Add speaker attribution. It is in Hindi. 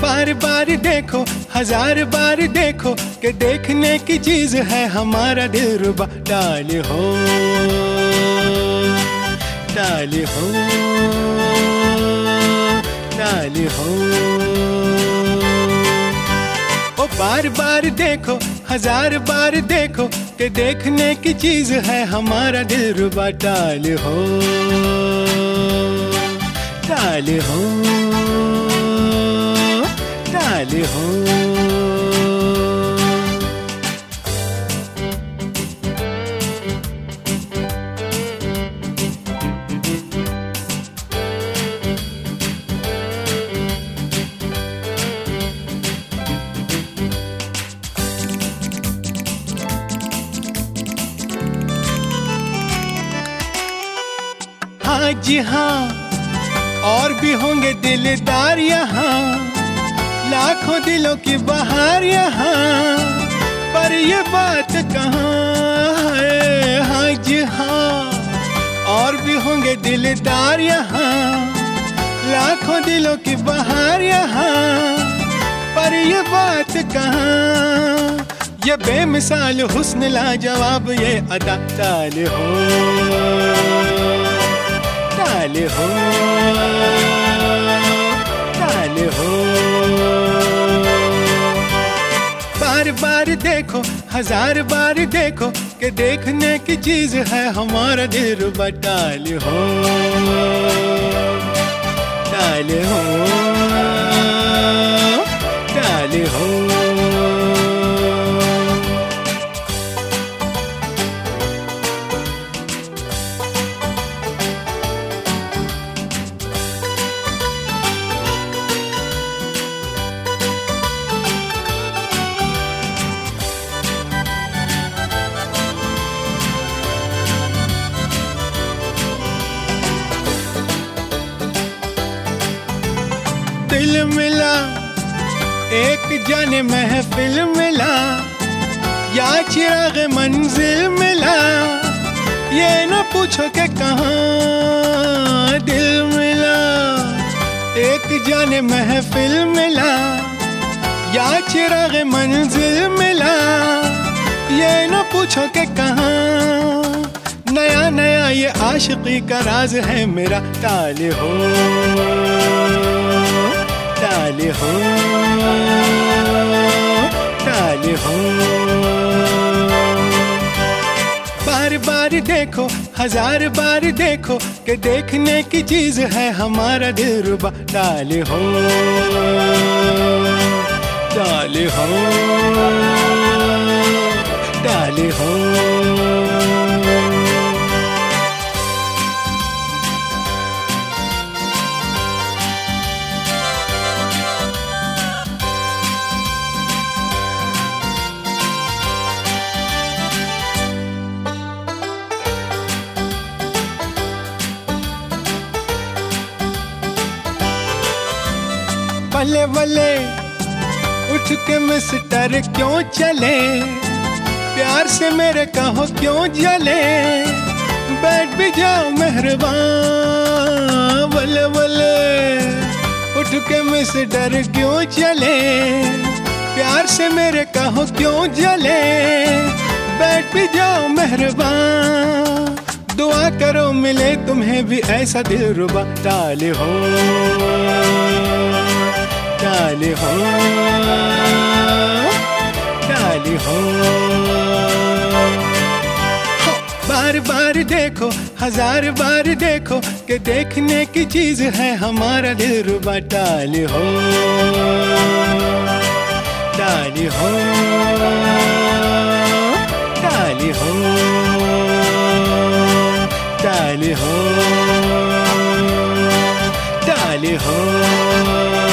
Speaker 1: बार बार देखो, हजार बार देखो कि देखने की चीज है हमारा दिलरुबा। डाले हो, डाले हो, डाले हो। ओ बार बार देखो, हजार बार देखो कि देखने की चीज है हमारा दिलरुबा। डाले हो, डाले हो, डाले हो। हाँ जी हाँ, और भी होंगे दिलदार यहाँ, लाखों दिलों की बहार यहाँ, पर ये बात कहाँ है। हाँ जी हाँ, और भी होंगे दिलदार यहाँ, लाखों दिलों की बहार यहाँ, पर ये बात कहाँ। ये बेमिसाल हुस्न लाजवाब ये अदा। डाले हो, डाले हो, डाले हो। बार बार देखो, हजार बार देखो कि देखने की चीज है हमारा दिलरुबा। डाले हो, डाले हो, डाले हो। दिल मिला, एक जाने महफिल मिला, या चिराग मंजिल मिला, ये न पूछो कि कहाँ दिल मिला। एक जाने महफिल मिला, या चिराग मंजिल मिला, ये न पूछो कि कहाँ। नया नया ये आशिकी का राज है मेरा। डाले हो, डाले हो, डाले हो। बार बार देखो, हजार बार देखो कि देखने की चीज है हमारा दिलरुबा। डाले हो, डाले हो, डाले हो। बल्ले बल्ले उठ के मिस्टर क्यों चले, प्यार से मेरे कहो क्यों जले, बैठ भी जाओ मेहरबान। बल्ले बल्ले उठ के मिस्टर क्यों चले, प्यार से मेरे कहो क्यों जले, बैठ भी जाओ मेहरबान। दुआ करो मिले तुम्हें भी ऐसा दिलरुबा। डाले हो, डाले हो, डाले हो। बार बार देखो, हजार बार देखो कि देखने की चीज है हमारा दिलरुबा। डाले हो, डाले हो, डाले हो, डाले हो, डाले हो।